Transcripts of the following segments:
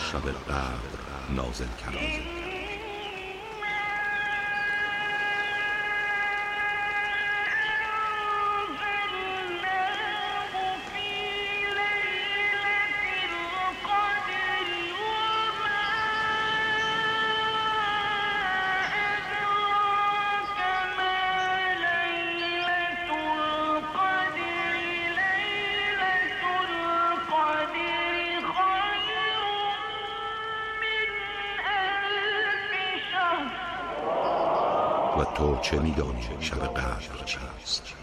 شب قدر نازل کرد. و تو چه می‌دانی شب قدر چیست؟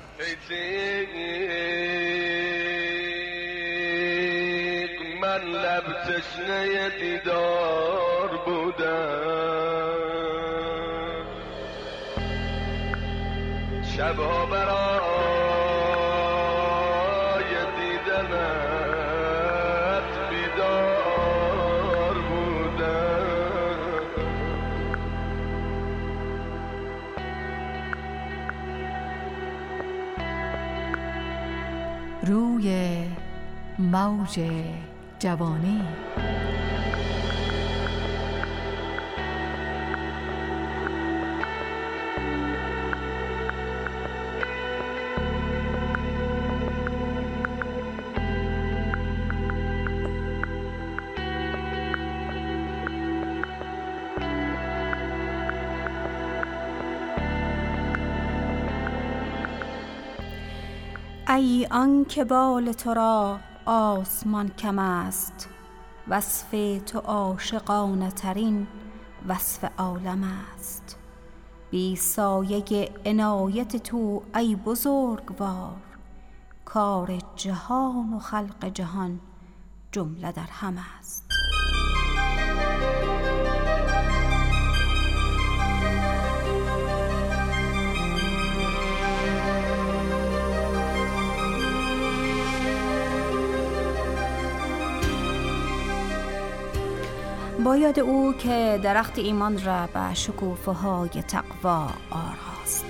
من لب تشنه دیدار بودم، شبها برای دیدنت بیدار بودم. روی موج جوانی. ای آن که بال تو را آسمان کم است، وصف تو عاشقانه ترین وصف عالم است. بی سایه عنایت تو ای بزرگوار، کار جهان و خلق جهان جمله در هم است. با یاد او که درخت ایمان را به شکوفه‌های تقوا آراست.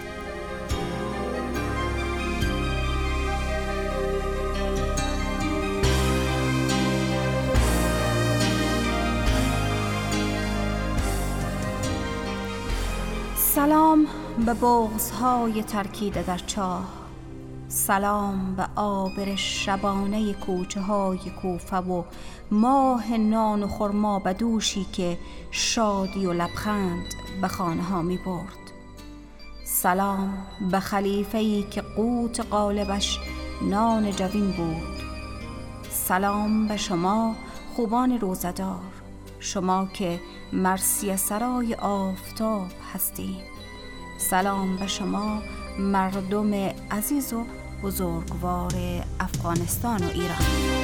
سلام به بغض‌های ترکیده در چاه، سلام به آبر شبانه کوچه های کوفه و ماه نان و خرما به دوشی که شادی و لبخند به خانه ها می برد. سلام به خلیفه‌ای که قوت غالبش نان جوین بود. سلام به شما خوبان روزدار، شما که مرثیه سرای آفتاب هستید. سلام به شما مردم عزیز و بزرگوار افغانستان و ایران.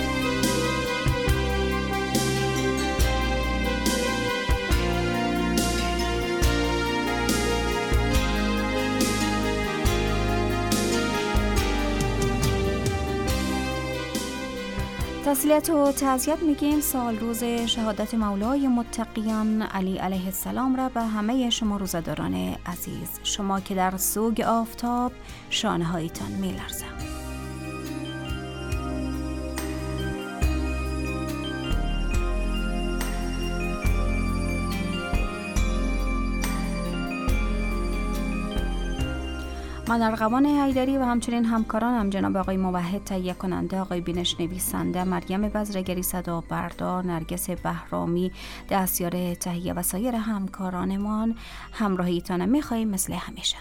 تسلیت و تعزیت میگیم سال روز شهادت مولای متقیان علی علیه السلام را به همه شما روزداران عزیز، شما که در سوگ آفتاب شانه هایتان میلرزه. من ارغوان حیدری و همچنین همکارانم جناب آقای موحد تهیه کننده، آقای بینش نویسنده، مریم بزرگری صدا بردار، نرگس بهرامی دستیار تهیه و سایر همکارانمان همراهیتان میخواییم مثل همیشه.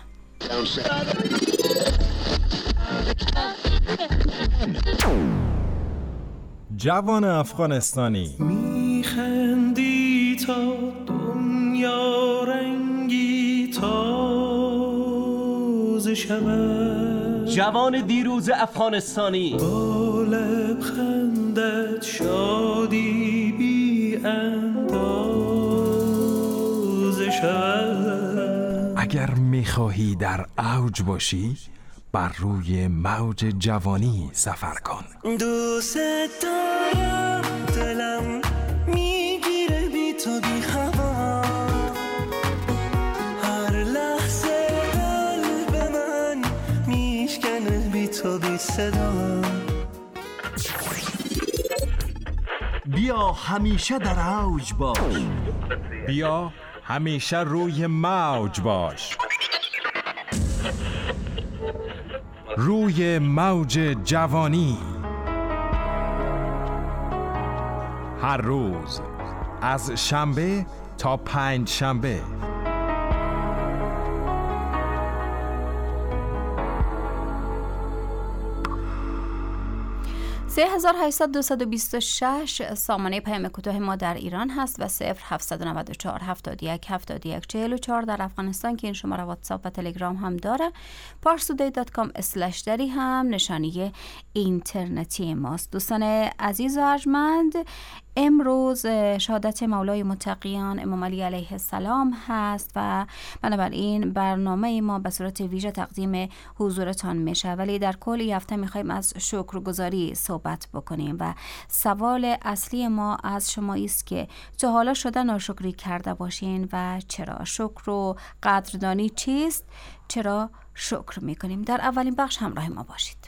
جوان افغانستانی میخندی تا دنیا رنگی تازه شود، جوان دیروز افغانستانی با لبخندت شادی بی اندازه شود. اگر میخواهی در اوج باشی بر روی موج جوانی سفر کن. دوست دارم، دلم میگیره بی تو بی هوا، هر لحظه قلب من میشکنه بی تو بی صدا. بیا همیشه در اوج باش. بیا همیشه روی موج باش. روی موج جوانی. هر روز از شنبه تا پنج شنبه. سه 3826 سامانه پیام کوتاه ما در ایران هست و 0794 71 71 44 در افغانستان که این شماره واتساپ و تلگرام هم داره. parstoday.com/dari هم نشانی اینترنتی ماست. دوستان عزیز و ارجمند، امروز شهادت مولای متقیان امام علی علیه السلام هست و بنابراین برنامه ما به صورت ویژه تقدیم حضورتان میشه، ولی در کل این هفته میخوایم از شکرگزاری صحبت بکنیم و سوال اصلی ما از شما است که تا حالا شده ناشکری کرده باشین و چرا؟ شکر و قدردانی چیست؟ چرا شکر میکنیم؟ در اولین بخش همراه ما باشید.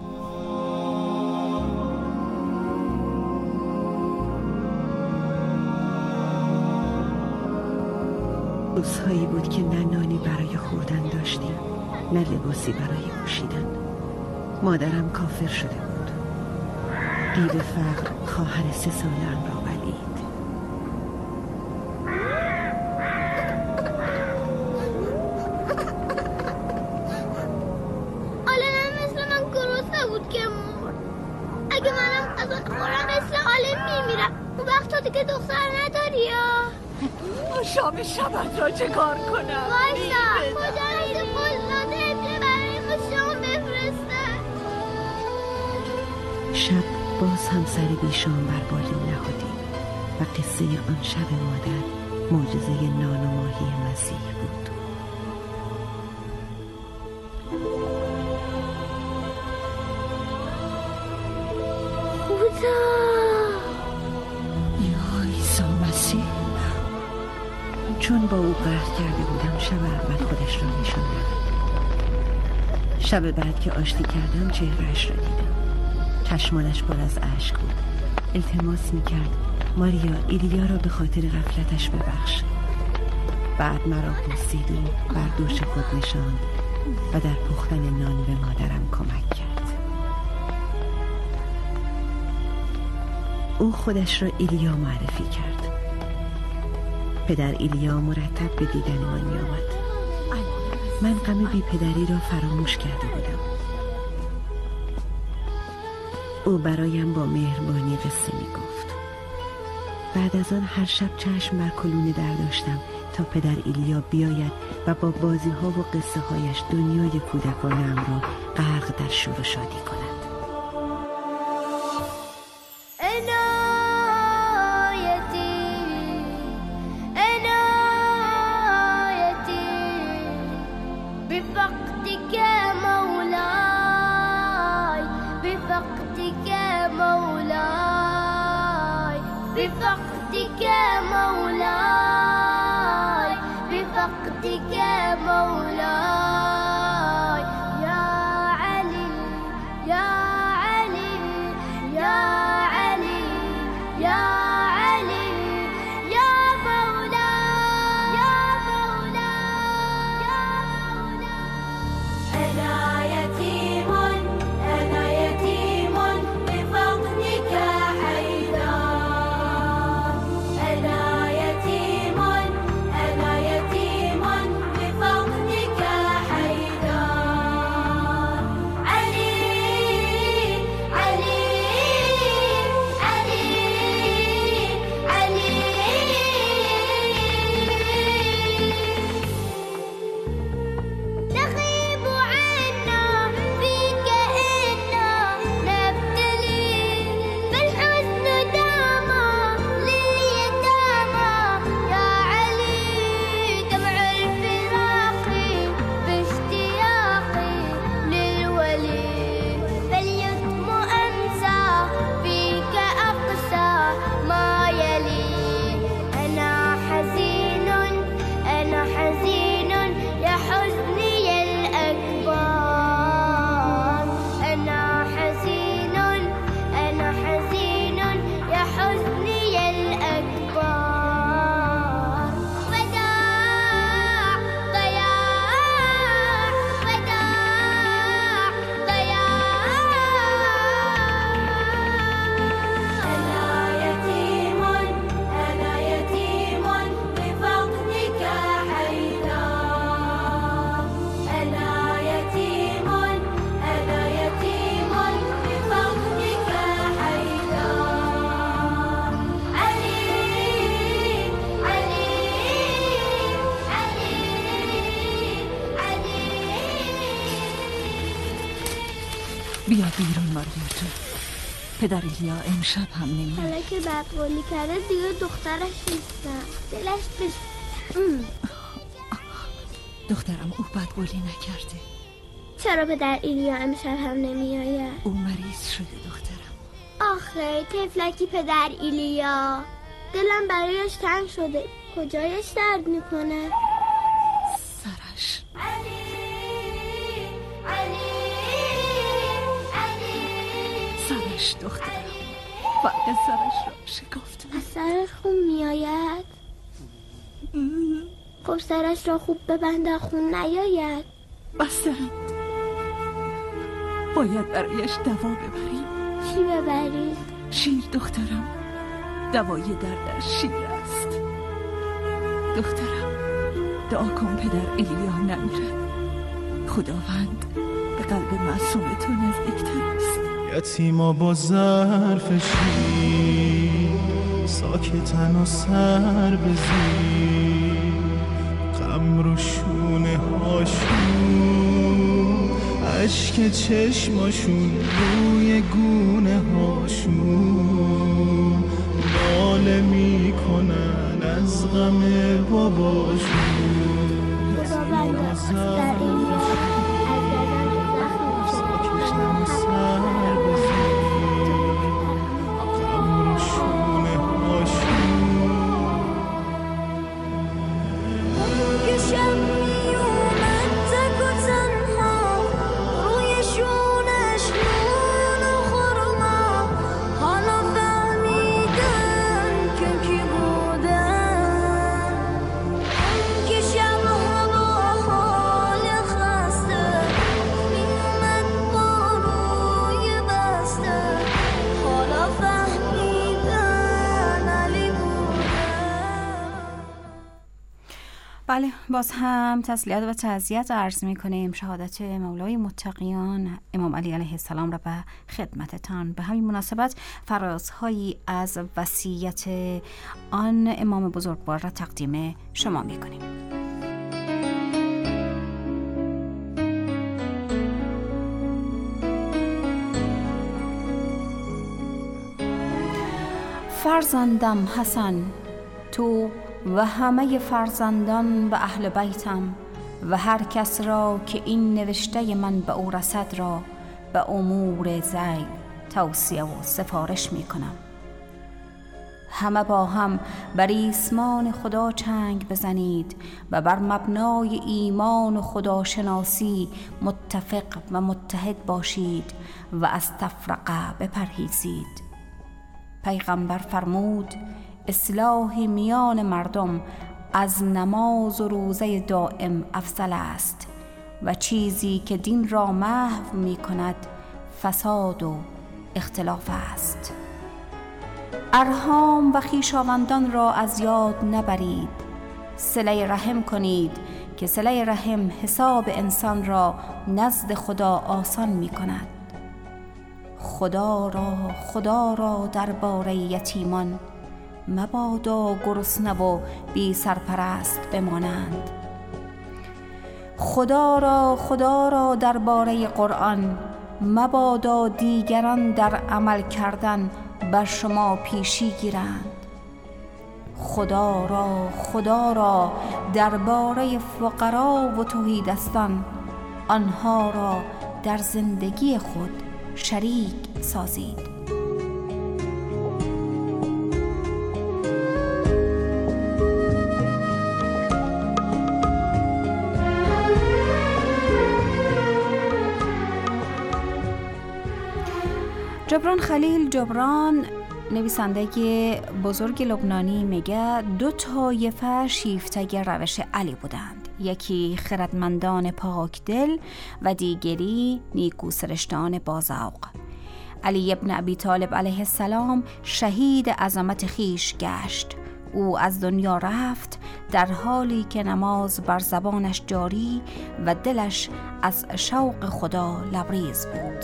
روزهایی بود که نه نانی برای خوردن داشتیم، نه لباسی برای پوشیدن. مادرم کافر شده بود. دیو فقر خواهر 3 ساله‌ام را بلعید. عالم مثل من گرسنه بود که مرد. اگه منم غذا خورم مثل عالم میمیرم. اون وقتا دیگه دختر نداری یا؟ شام شبت را چه کار کنم؟ وایسا خدا رید قلزاده ابنه برای ما شام بفرسته. شب باز هم سر بیشام بر بالین نهادیم و قصه آن شب مادر معجزه نان و ماهی مسیح بود. خدا یا عیسی مسیح. چون با او قهر کرده بودم شب اول خودش را نشان داد. شب بعد که آشتی کردم چهرهش را دیدم. چشمانش پر از اشک بود. التماس میکرد ماریا ایلیا را به خاطر غفلتش ببخش. بعد مرا بوسید و بر دوش خود نشاند و در پختن نان به مادرم کمک کرد. او خودش را ایلیا معرفی کرد. پدر ایلیا مرتب به دیدن من می آمد. من غم بی پدری را فراموش کرده بودم. او برایم با مهربانی قصه می گفت. بعد از آن هر شب چشم بر کلون در داشتم تا پدر ایلیا بیاید و با بازی ها و قصه هایش دنیای کودکانم را غرق در شور و شادی کند. بفقدك مولاي بفقدك مولاي يا علي يا علي يا علي يا علي يا مولاي يا مولاي يا مولاي أنا يتيم أنا يتيم بفقدك أنا يتيم بفقدك بیا بیرون ماریا جون. پدر ایلیا امشب هم نمیاد. حالا که بدقولی کرده دیگه دخترش نیستم. دلش دخترم او بدقولی نکرده. چرا پدر ایلیا امشب هم نمیآید؟ او مریض شده دخترم. آخه تفلکی پدر ایلیا، دلم برایش تنگ شده. کجایش درد میکنه؟ سرش. سرش دخترم. فرق سرش را شکافته. از سرش خون میآید؟ خب سرش را خوب ببند خون نیاید. بستند. باید برایش دوا ببریم. چی ببرید؟ شیر دخترم. دوای دردش شیر است. دخترم دعا کن پدر ایلیا نمیره. خداوند به قلب معصوم تو نزدیکتر است. یتیما با ظرف شیر ساکتن و سر بزیر، غم رو شونه هاشون، عشق چشماشون روی گونه هاشون، ناله میکنن از غم باباشون. خداوند در این بله، باز هم تسلیت و تعزیت عرض می‌کنیم. شهادت مولای متقیان امام علی علیه السلام را به خدمتتان. به همین مناسبت فرازهایی از وصیت آن امام بزرگوار را تقدیم شما می‌کنیم. فرزندم حسن، تو و همه فرزندان به اهل بیتم و هر کس را که این نوشته من به او رسد را به امور ذیل توصیه و سفارش می کنم. همه با هم بر ریسمان خدا چنگ بزنید و بر مبنای ایمان و خداشناسی متفق و متحد باشید و از تفرقه بپرهیزید. پیغمبر فرمود اصلاح میان مردم از نماز و روزه دائم افضل است و چیزی که دین را محو می کند فساد و اختلاف است. ارحام و خویشاوندان را از یاد نبرید. صله رحم کنید که صله رحم حساب انسان را نزد خدا آسان می کند. خدا را درباره یتیمان مبادا گرسنه و بی سرپرست بمانند. خدا را درباره قرآن مبادا دیگران در عمل کردن بر شما پیشی گیرند. خدا را درباره فقرا و تهیدستان آنها را در زندگی خود شریک سازید. جبران خلیل جبران، نویسنده بزرگ لبنانی، میگه دو طایفه شیفته روش علی بودند. یکی خردمندان پاک دل و دیگری نیکو سرشتان بازوق. علی ابن ابی طالب علیه السلام شهید عظمت خیش گشت. او از دنیا رفت در حالی که نماز بر زبانش جاری و دلش از شوق خدا لبریز بود.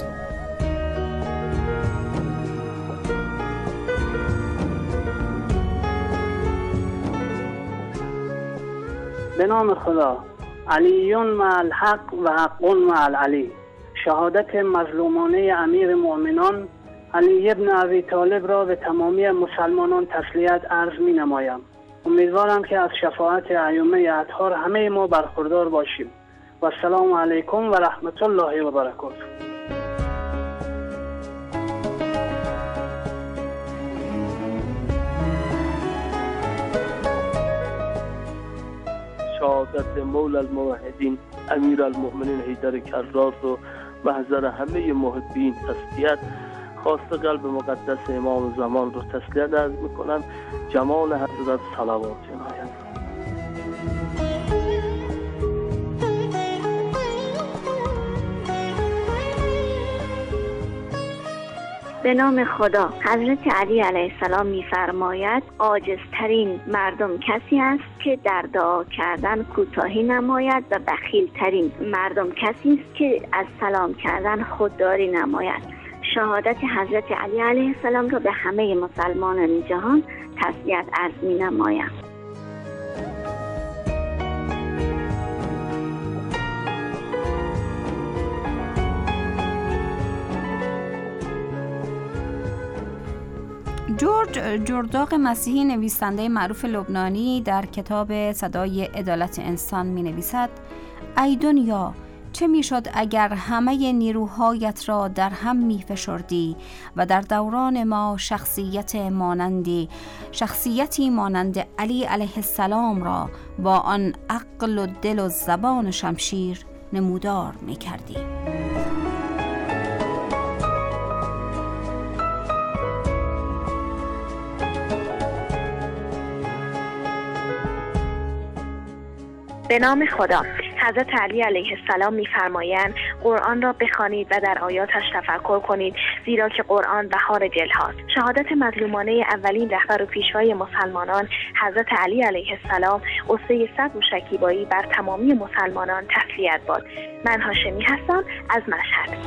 به نام خدا. علیون مع الحق و حقون مع العلی. شهادت مظلومانه امیر مؤمنان علی ابن ابی طالب را به تمامی مسلمانان تسلیت عرض می نمایم. امیدوارم که از شفاعت ائمه اطهار همه ما برخوردار باشیم. و السلام علیکم و رحمت الله و برکاته. شهادت مولا الموحدین امیر المؤمنین حیدر کرار رو محضر همه محبین تسلیت، خواست قلب مقدس امام زمان رو تسلیت عرض میکنم. جمال حضرت صلوات جنایت. به نام خدا. حضرت علی علیه السلام می‌فرماید عاجزترین مردم کسی است که در دعا کردن کوتاهی نماید و بخیلترین مردم کسی است که از سلام کردن خودداری نماید. شهادت حضرت علی علیه السلام را به همه مسلمانان جهان تسلیت عرض می‌نمایم. جورج جرداق مسیحی، نویسنده معروف لبنانی، در کتاب صدای عدالت انسان می نویسد: ای دنیا، چه می شد اگر همه نیروهایت را در هم می فشردی و در دوران ما شخصیتی مانند علی علیه السلام را با آن عقل و دل و زبان و شمشیر نمودار می کردی. به نام خدا. حضرت علی علیه السلام می‌فرمایند قرآن را بخوانید و در آیاتش تفکر کنید، زیرا که قرآن بهار دل هاست. شهادت مظلومانه اولین رهبر و پیشوای مسلمانان حضرت علی علیه السلام غصه صبر و شکیبایی بر تمامی مسلمانان تسلیت باد. من هاشمی هستم از مشهد.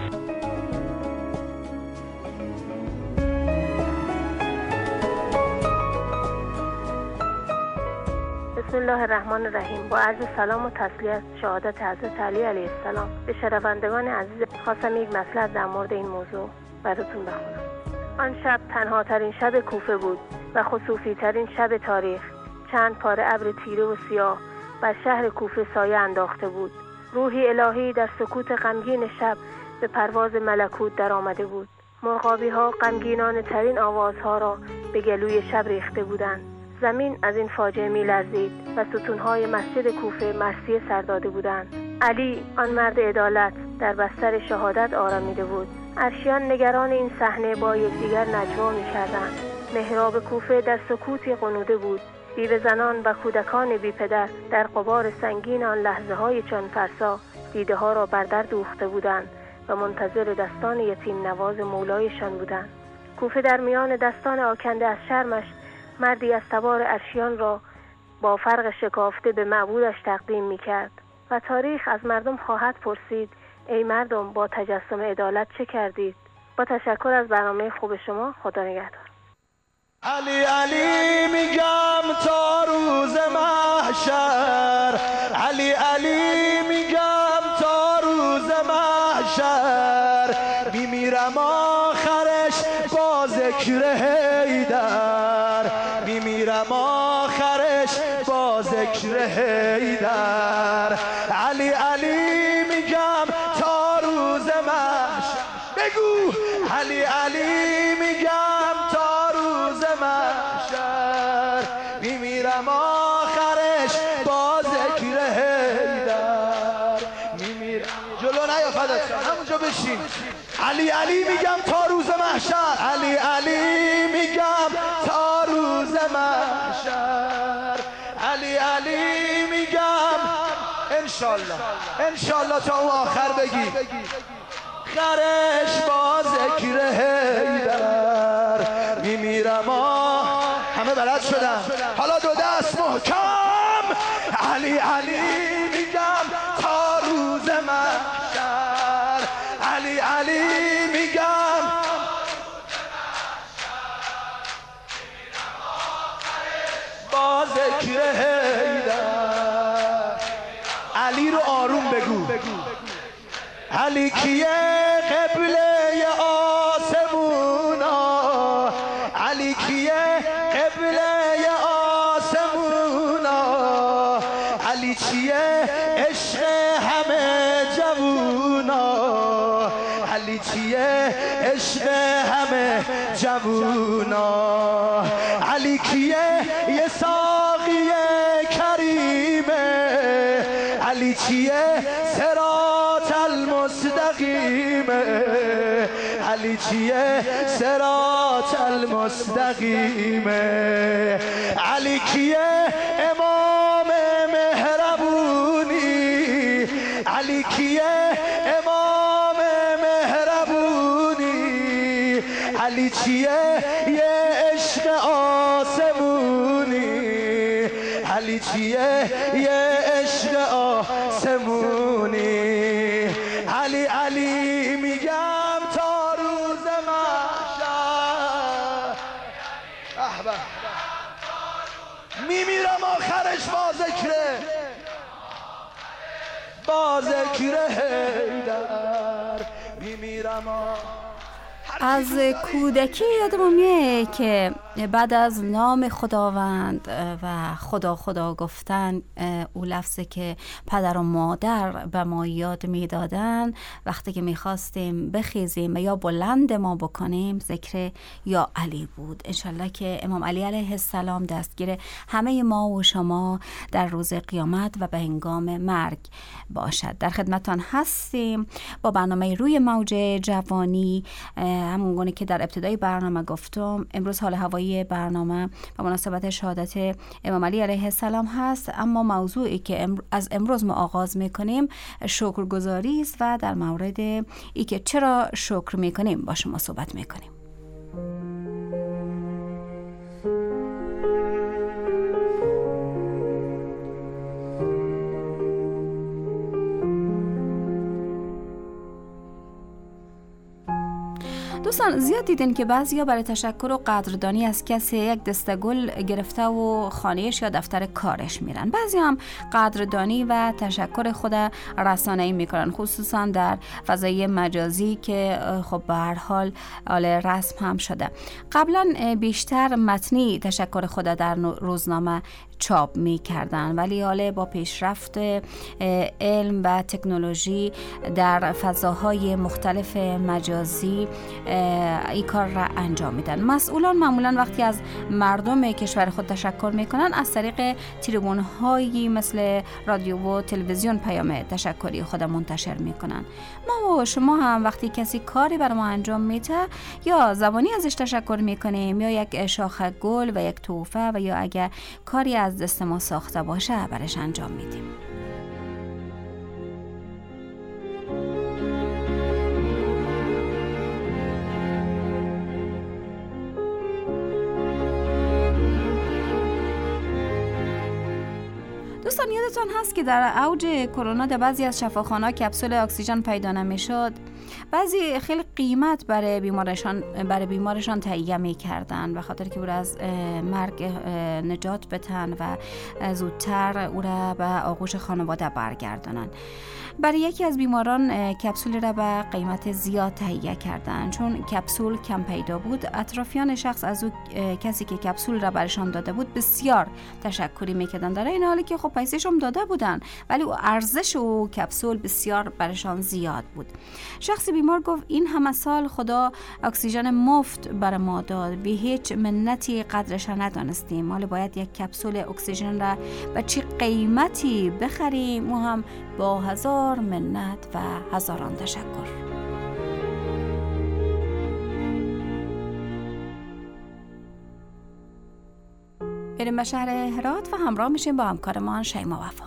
بسم الله الرحمن الرحیم. با عرض سلام و تسلیت شهادت حضرت علی علیه السلام به شنوندگان عزیز، خواستم یک مطلب در مورد این موضوع براتون بخونم. آن شب تنها ترین شب کوفه بود و خصوصی ترین شب تاریخ. چند پاره ابر تیره و سیاه بر شهر کوفه سایه انداخته بود. روحی الهی در سکوت غمگین شب به پرواز ملکوت در آمده بود. مرغابی ها غمگینانه ترین آوازها را به گلوی شب ریخته بودند. زمین از این فاجعه می لرزید و ستونهای مسجد کوفه مرثیه سر داده بودند. علی، آن مرد عدالت، در بستر شهادت آرامیده بود. عرشیان نگران این صحنه با یکدیگر نجوا می کردند. محراب کوفه در سکوتی غنوده بود. بیوه زنان و کودکان بی پدر در غبار سنگین آن لحظه های چون فرسا دیده ها را بر در دوخته بودند و منتظر دستان یتیم نواز مولایشان بودند. کوفه در میان دستان آکنده از شرمش مردی از سوار عرشیان را با فرق شکافته به معبودش تقدیم می کرد و تاریخ از مردم خواهد پرسید: ای مردم، با تجسم عدالت چه کردید؟ با تشکر از برنامه خوب شما. خدا نگهدار. علی علی میگم تا روز محشر، علی علی میگم تا روز محشر، میمیرم آخرش با ذکر حیدر، میمیرم آخرش با ذکر حیدر. علی علی میگم تا روز محشر، بگو علی علی میگم تا روز محشر، میمیرم آخرش با ذکر حیدر، میمیرم. جلو نیا فدات شم، همونجا بشین. علی علی میگم تا روز محشر، علی علی میگم تا روز محشر، علی علی میگم انشالله انشالله تا اون آخر بگی خرش با ذکر حیدر، میمیرم. همه بلد شدن، حالا دو دست محکم. علی علی میگم تا روز محشر، علی علی میگم با ذکر حیدر. علی رو آروم بگو. علی کیه قبله آسمونا، علی کیه قبله آسمونا، علی چیه عشق همه جوونا، علی چیه عشق همه جوونا، علی کیه یه ساقی کریمه، علی چیه صراط المستقیمه، علی چیه صراط المستقیمه، علی کیه امام مهربونی، علی کیه امام مهربونی، علی چیه یه عشق آسمونی، علی چیه یه عشق آسمونی، علی علی میگم تا روز محشر، میمیرم آخرش با ذکره، با ذکر حیدر میمیرم. از کودکی یادم میاد که بعد از نام خداوند و خدا خدا گفتن، او لفظی که پدر و مادر به ما یاد میدادن وقتی که میخواستیم بخیزیم یا بلند ما بکنیم، ذکر یا علی بود. انشالله که امام علی علیه السلام دستگیر همه ما و شما در روز قیامت و به هنگام مرگ باشد. در خدمتان هستیم با برنامه روی موج جوانی. همون گونه که در ابتدای برنامه گفتم، امروز حال هوایی برنامه به مناسبت شهادت امام علی علیه السلام هست، اما موضوعی که از امروز ما آغاز میکنیم شکرگزاری است و در مورد ای که چرا شکر میکنیم با شما صحبت میکنیم. دوستان، زیاد دیدین که بعضیا برای تشکر و قدردانی از کسی یک دسته گل گرفته و خانه‌اش یا دفتر کارش میرن. بعضی هم قدردانی و تشکر خود رسانه‌ای میکنن، خصوصا در فضای مجازی که خب به هر حال رسم هم شده. قبلا بیشتر متنی تشکر خود در روزنامه چاپ می کردن، ولی حالا با پیشرفت علم و تکنولوژی در فضاهای مختلف مجازی این کار را انجام میدن. مسئولان معمولا وقتی از مردم کشور خود تشکر میکنن از طریق تریبون هایی مثل رادیو و تلویزیون پیام تشکری خود منتشر میکنن. ما و شما هم وقتی کسی کاری برای ما انجام میده یا زبانی ازش تشکر میکنیم یا یک شاخه گل و یک تحفه و یا اگر کاری از دست ما ساخته باشه برش انجام میدیم. دوستان، یادتون هست که در اوج کرونا در بعضی از شفاخانه‌ها کپسول اکسیژن پیدا نمیشد. بعضی خیلی قیمت برای بیمارشان تهیه می‌کردند به خاطر که او را از مرگ نجات بدن و زودتر او را به آغوش خانواده برگردانند. برای یکی از بیماران کپسول را به قیمت زیاد تهیه کردند. چون کپسول کم پیدا بود، اطرافیان شخص از او کسی که کپسول را برشان داده بود بسیار تشکری میکردند، در این حالی که خب پیسه‌ش هم داده بودند ولی ارزش او کپسول بسیار برشان زیاد بود. شخص بیمار گفت این همه سال خدا اکسیژن مفت بر ما داد، بی هیچ منتی قدرش ندانستیم، حالا باید یک کپسول اکسیژن را به چه قیمتی بخریم و هم با هزار منت و هزاران تشکر. بریم به شهر هرات و همراه میشیم با همکارمان شیما وفا.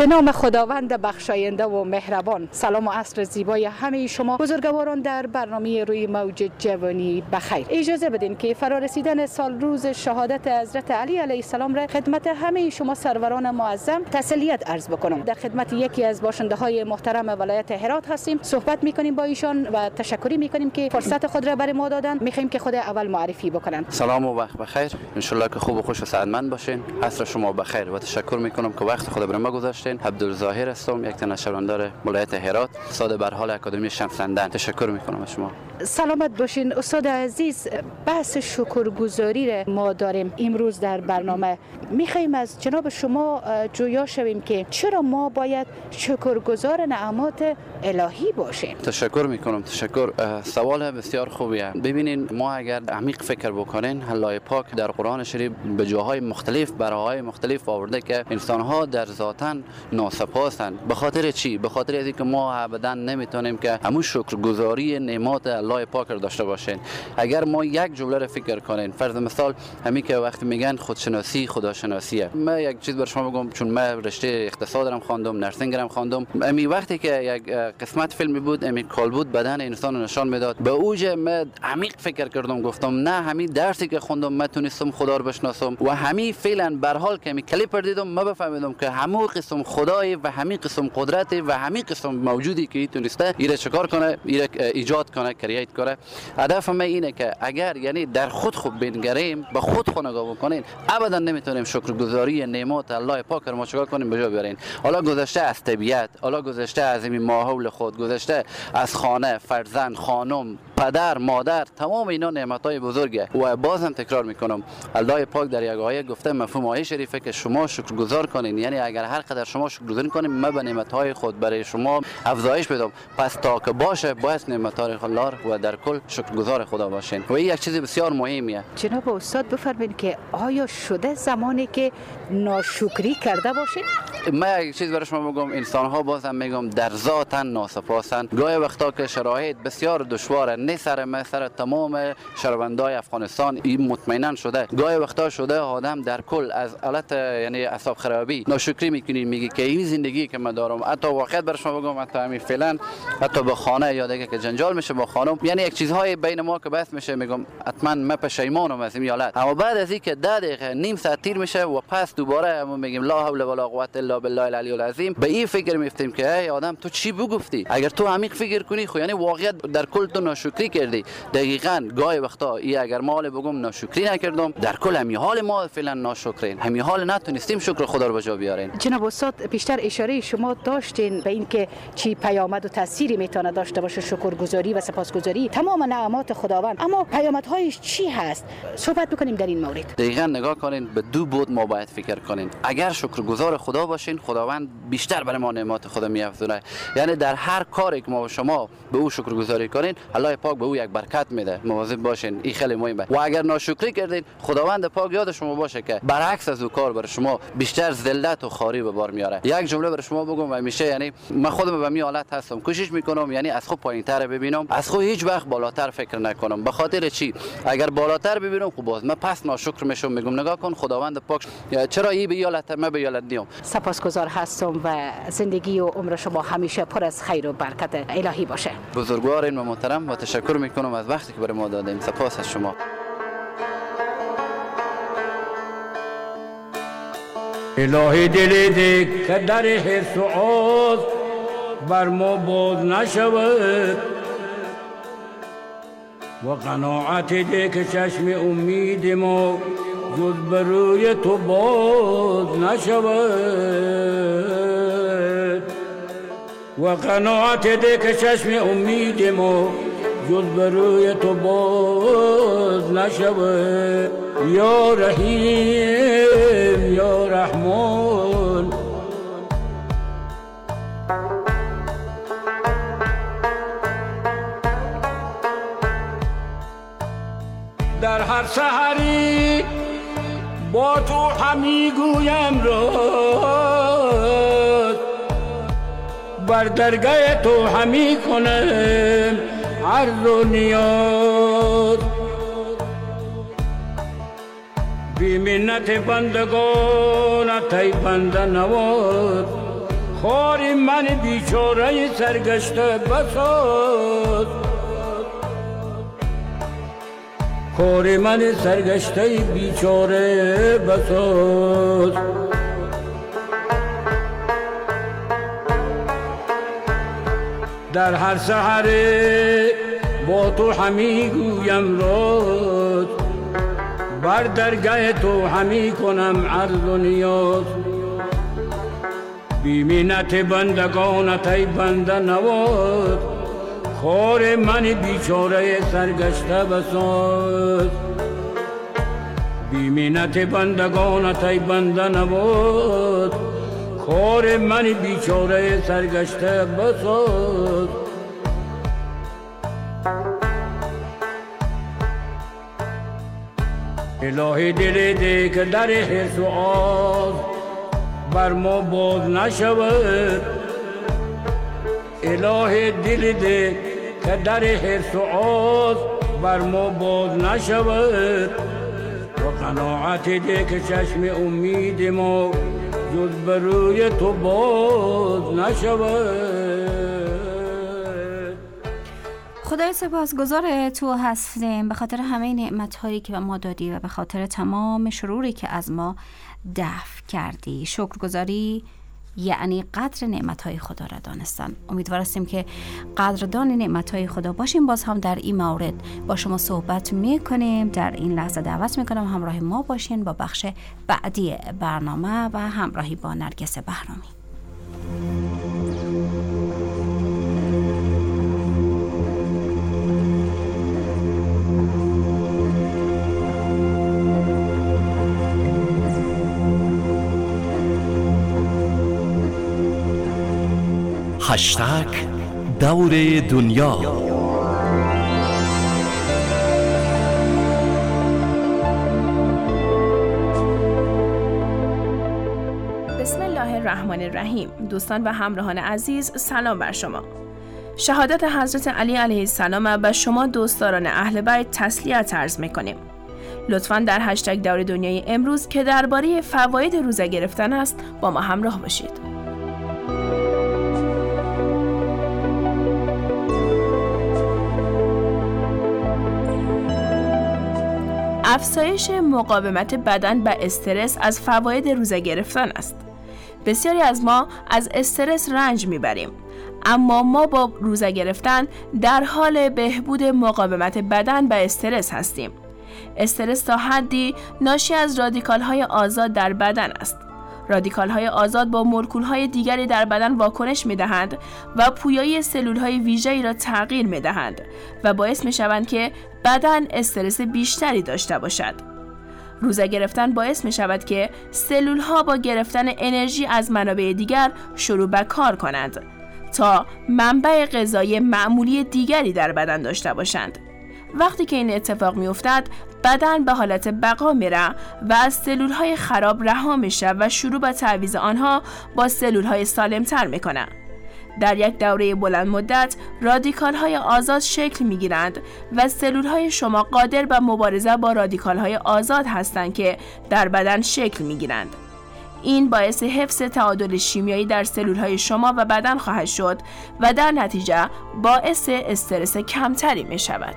به نام خداوند بخشاینده و مهربان. سلام و عصر زیبای همه شما بزرگواران در برنامه روی موج جوانی بخیر. اجازه بدین که فرارسیدن سال روز شهادت حضرت علی علیه السلام را خدمت همه شما سروران معظم تسلیت عرض بکنم. در خدمت یکی از باشنده های محترم ولایت هرات هستیم، صحبت میکنیم با ایشان و تشکری میکنیم که فرصت خود را برای ما دادن. میخوایم که خود اول معرفی بکنن. سلام و وقت بخیر، ان شاء الله که خوب و خوش و سعادتمند باشین. عصر شما بخیر و تشکر میکنم که وقت خود برای ما گذاشتین. عبدالظاهر هستم، یک نشریه ولایت هرات، استاد برحال اکادمی شمس لندن. تشکر میکنم از شما. سلامت باشین استاد عزیز. بحث شکرگزاری را ما داریم امروز در برنامه. میخوایم از جناب شما جویا شویم که چرا ما باید شکرگزار نعمات الهی باشیم. تشکر میکنم. تشکر. سوال بسیار خوبیه. ببینین، ما اگر عمیق فکر بکنین، الله پاک در قرآن شریف به جاهای مختلف براهای مختلف آورده که انسان‌ها در ذاتاً ناسپاسند. به خاطر چی؟ به خاطر اینکه ما ابداً نمیتونیم که همون شکرگزاری نعمات الله پاک رو داشته باشیم. اگر ما یک جمله رو فکر کنین، فرض مثال همین که وقتی میگن خودشناسی خداشناسیه، من یک چیز بر شما بگم، چون من رشته اقتصاد دارم خواندم، نرسینگ دارم خواندم. امی وقتی که یک قسمت فیلمی بود، امی کالبد بدن انسان رو نشان میداد، به اوج من عمیق فکر کردم، گفتم نه، همین درسی که خوندم من تونستم خدا رو بشناسم و همین فعلا به هر حال که می کلیپ دیدم من بفهمیدم که همون قسم خدای و همین قسم قدرت و همین قسم موجودی که تونسته ایره چکار کنه، ایره ایجاد کنه، کرییت کنه. هدف من اینه که اگر یعنی در خود خوب بنگریم، به خود نگاه بکنین، ابدا نمیتونیم شکرگزاری نعمت الله پاک رو ما چکار کنیم به جا بیارین. حالا گذشته از طبیعت، حالا گذشته از این ماحول خود، گذشته از خانه، فرزند، خانم، پدر، مادر، تمام اینا نعمت‌های بزرگه. و بازم تکرار میکنم، الله پاک در یک آیه گفته، مفهوم آیه شریفه که شما شکرگزار کنین. یعنی اگر هر قدر شما شکرگزاری کنین، من به نعمت‌های خود برای شما افزایش بدم. پس تا که باشه باید نعمت‌های الله و در کل شکرگزار خدا باشین. و این یک چیز بسیار مهمیه. جناب استاد بفرمایید که آیا شده زمانی که ناشکری کرده باشین؟ من یک چیز برای شما بگم، انسان‌ها بازم میگم در ذاتاً ناسپاسند. گاهی وقتا که شرایط بسیار دشواره، نه سر ما، سر تمام شهروندای افغانستان این مطمئنا شده. گاهی وقتا شده آدم در کل از حالت یعنی اعصاب خرابی ناشکری میکنی، میگی که این زندگی که من دارم، حتی واقعیت برای شما بگم، حتی همین فعلا حتی به خانه یا دیگه که جنجال میشه با خانم، یعنی یک چیزهای بین ما که بحث میشه، میگم حتما من پشیمانم از این حالت. اما بعد از اینکه 10 دقیقه نیم ساعت تیر میشه و پس دوباره ما میگیم لا حول ولا قوت الا بالله العلی العظیم، به این فکر میفتیم که ای آدم تو چی بگفتی؟ اگر تو عمیق فکر کنی، خو یعنی واقعیت در کل تو ناشکری کردی. دقیقاً گاهی وقتا ای اگر ما بگم ناشکری نکردم، در کل همین حال ما فعلا ناشکرین، همین حال نتونستیم شکر خدا رو به جا بیاریم. جناب استاد بیشتر اشاره شما داشتین به اینکه چی پیامد و تأثیری میتونه داشته باشه شکرگزاری و سپاسگزاری تمام نعمات خداوند، اما پیامدهایش چی هست؟ صحبت بکنیم در این مورد. دقیقاً نگاه کنین، به دو بود ما باید فکر کنین. اگر شکرگزار خدا باشین، خداوند بیشتر برای ما نعمات خدا میافزونه. یعنی در هر کاری که ما و شما به او شکرگزاری کنین، الله پاک به او یک برکت میده. مواظب باشین، این خیلی مهمه. و اگر ناشکری کردین، خداوند پاک یاد شما باشه که برعکس از او کار برای شما بیشتر ذلت و خاری به بار میاره. یک جمله برای شما بگم و همیشه یعنی من خودم به همین حالت هستم، کوشش میکنم یعنی از خود پایینتر ببینم، از خود هیچ وقت بالاتر فکر نکنم. به خاطر چی؟ اگر بالاتر ببینم خب باز من پس ناشکر میشم، میگم نگاه کن خداوند پاک چرا این به حالت من به حالت نیام. سپاسگزار هستم و زندگی و عمر شما همیشه پر از خیر و برکت الهی باشه. بزرگوارین و محترم و تشکر میکنم از وقتی که برای ما دادیم. سپاس از شما. الهی دل ده که در حرص و آز بر ما باز نشود و قناعت ده که چشم امید ما جز بروی تو باز نشود و قناعت ده که چشم امید ما جز بروی تو باز نشود. یا رحیم یا رحمان، در هر سحری با تو همی گویم راز، بر درگاه تو همی کنم عرض و نیاز. بی منت بندگانت ای بنده نواز، خاری من بیچاره سرگشته بساز، خاری من سرگشته بیچاره بساز. در هر سحر با تو همی گویم راز، بر درگاه تو همی کنم عرض و نیاز. بی منت بندگانت ای بنده نواز، خار من بیچاره سرگشته بساز. بی منت بندگانت ای بنده نواز، خار من بیچاره سرگشته بساز. الهی دل ده که در حرص و آز بر ما باز نشود. الهی دل ده که در حرص و آز بر ما باز نشود. و قناعت ده که چشم امید ما جز بر روی تو باز نشود. خدای سپاسگزار تو هستیم به خاطر همه نعمت‌هایی که به ما دادی و به خاطر تمام شروری که از ما دفع کردی. شکرگزاری یعنی قدر نعمت‌های خدا را دانستن. امیدوارستیم که قدردان نعمت‌های خدا باشیم. باز هم در این مورد با شما صحبت می‌کنیم. در این لحظه دعوت می‌کنم همراه ما باشین با بخش بعدی برنامه و همراهی با نرگس بهرامی. هشتگ دور دنیا. بسم الله الرحمن الرحیم. دوستان و همراهان عزیز سلام بر شما. شهادت حضرت علی علیه السلام به شما دوستداران اهل بیت تسلیت عرض می‌کنیم. لطفاً در هشتگ دور دنیای امروز که درباره فواید روزه گرفتن است با ما همراه باشید. افزایش مقاومت بدن به استرس از فواید روزه گرفتن است. بسیاری از ما از استرس رنج میبریم، اما ما با روزه گرفتن در حال بهبود مقاومت بدن به استرس هستیم. استرس تا حدی ناشی از رادیکال‌های آزاد در بدن است. رادیکال‌های آزاد با مولکول‌های دیگری در بدن واکنش می‌دهند و پویایی سلول‌های ویژه‌ای را تغییر می‌دهند و باعث می‌شوند که بدن استرس بیشتری داشته باشد. روزه گرفتن باعث می‌شود که سلول‌ها با گرفتن انرژی از منابع دیگر شروع به کار کنند تا منبع غذایی معمولی دیگری در بدن داشته باشند. وقتی که این اتفاق می‌افتد، بدن به حالت بقا میره و از سلول‌های خراب رها میشه و شروع به تعویض آنها با سلول‌های سالم‌تر میکنه. در یک دوره بلند مدت رادیکال‌های آزاد شکل میگیرند و سلول‌های شما قادر به مبارزه با رادیکال‌های آزاد هستند که در بدن شکل میگیرند. این باعث حفظ تعادل شیمیایی در سلول‌های شما و بدن خواهد شد و در نتیجه باعث استرس کمتری میشود.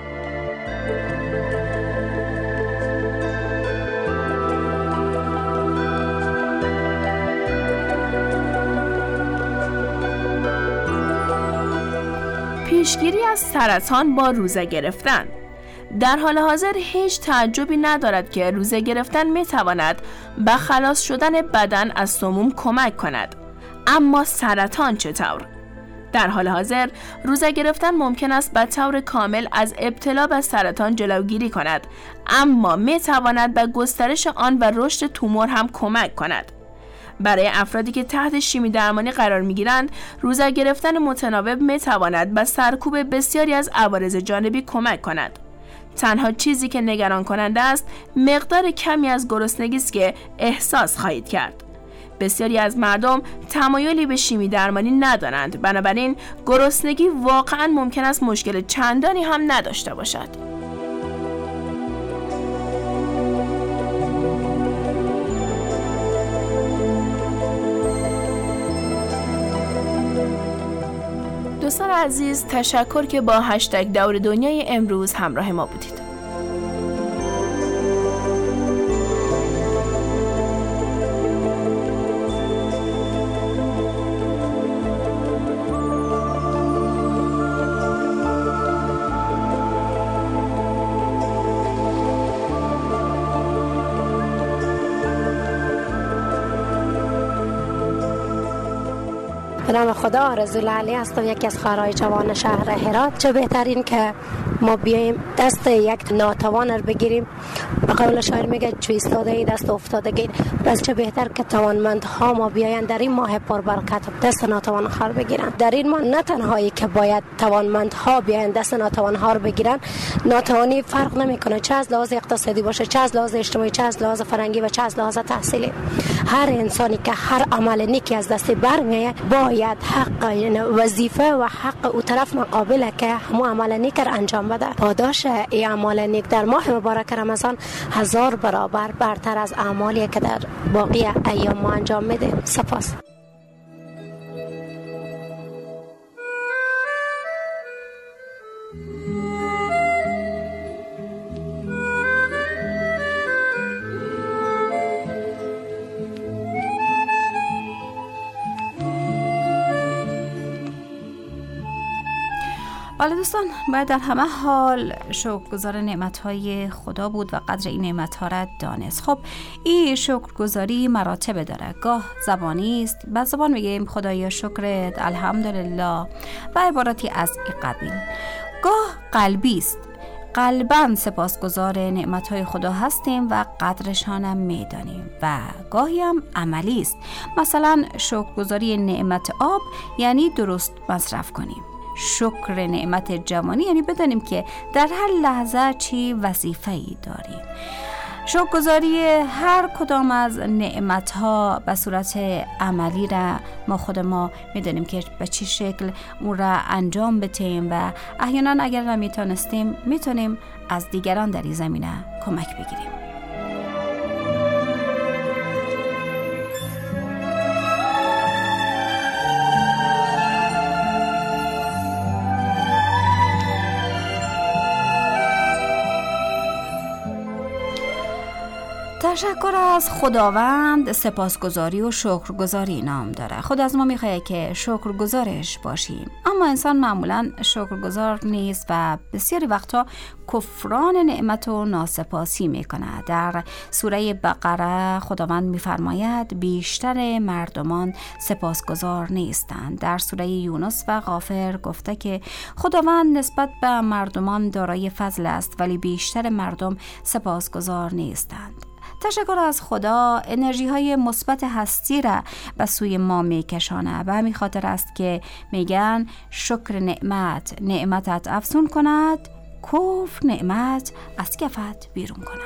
پیشگیری از سرطان با روزه گرفتن. در حال حاضر هیچ تعجبی ندارد که روزه گرفتن میتواند به خلاص شدن بدن از سموم کمک کند. اما سرطان چطور؟ در حال حاضر روزه گرفتن ممکن است به طور کامل از ابتلا به سرطان جلوگیری کند، اما میتواند به گسترش آن و رشد تومور هم کمک کند. برای افرادی که تحت شیمی درمانی قرار می‌گیرند، روزه گرفتن متناوب می‌تواند به سرکوب بسیاری از عوارض جانبی کمک کند. تنها چیزی که نگران کننده است، مقدار کمی از گرسنگی است که احساس خواهید کرد. بسیاری از مردم تمایلی به شیمی درمانی ندارند، بنابراین گرسنگی واقعاً ممکن است مشکل چندانی هم نداشته باشد. عزیز تشکر که با هشتگ دور دنیای امروز همراه ما بودید. به نام خدا، آرزو علی هستم، یکی از خواهرای جوان شهر هرات. چه بهترین که ما بیایم دست یک ناتوان رو بگیریم. به قول شاعر میگه چو ایستاده ای دست افتادگی. بس چه بهتر که توانمندها ما بیاین در این ماه پربرکت دست ناتوانها رو بگیرن. در این ماه نه تنهایی که باید توانمندها بیاین دست ناتوانها رو بگیرن، ناتوانی فرق نمیکنه چه از لحاظ اقتصادی باشه، چه از لحاظ اجتماعی، چه از لحاظ فرهنگی و چه از لحاظ تحصیلی. هر انسانی که هر عمل نیکی از دست برمیاد باید حق وظیفه و حق او طرف مقابله که همون عمل نیک را انجام بده. پاداش این عمل نیک در ماه مبارک رمضان 1000 برابر برتر از اعمالی که در باقی ایام ما انجام میده. سپاس. بله دوستان، باید در همه حال شکرگزار نعمت‌های خدا بود و قدر این نعمت‌ها را دانست. خب این شکرگزاری مراتب داره. گاه زبانی است، بعد زبان میگیم خدایا شکرت، الحمدلله و عباراتی از این قبیل. گاه قلبی است، قلباً سپاسگزار نعمت‌های خدا هستیم و قدرشان هم میدانیم. و گاهی هم عملی است، مثلا شکرگزاری نعمت آب یعنی درست مصرف کنیم. شکر نعمت جوانی یعنی بدانیم که در هر لحظه چی وظیفه‌ای داریم. شکرگزاری هر کدام از نعمت‌ها به صورت عملی را ما خود ما می‌دانیم که به چه شکل اون را انجام بدیم و احیانا اگر نمی‌تونستیم می‌تونیم از دیگران در این زمینه کمک بگیریم. تشکر از خداوند سپاسگزاری و شکرگزاری نام داره. خدا از ما میخواد که شکرگزارش باشیم، اما انسان معمولا شکرگزار نیست و بسیاری وقتا کفران نعمت و ناسپاسی میکنه. در سوره بقره خداوند میفرماید بیشتر مردمان سپاسگزار نیستند. در سوره یونس و غافر گفته که خداوند نسبت به مردمان دارای فضل است ولی بیشتر مردم سپاسگزار نیستند. تشکر از خدا انرژی های مثبت هستی را به سوی ما میکشانه. به همین خاطر است که میگن شکر نعمت نعمتت افزون کند، کفر نعمت از کفت بیرون کند.